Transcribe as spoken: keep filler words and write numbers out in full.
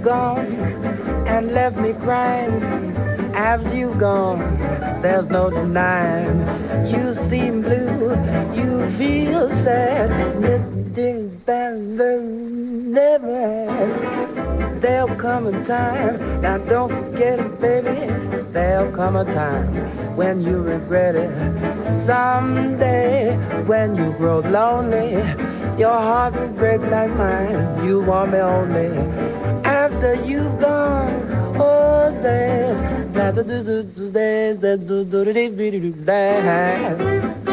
gone and left me crying. After you gone, there's no denying. You seem blue, you feel sad. Misting bang never had. There'll come a time, now don't forget it, baby. There'll come a time when you regret it. Someday when you grow lonely, your heart will break like mine. You want me only after you've gone. Oh, there's that do do do there's that do do do do do.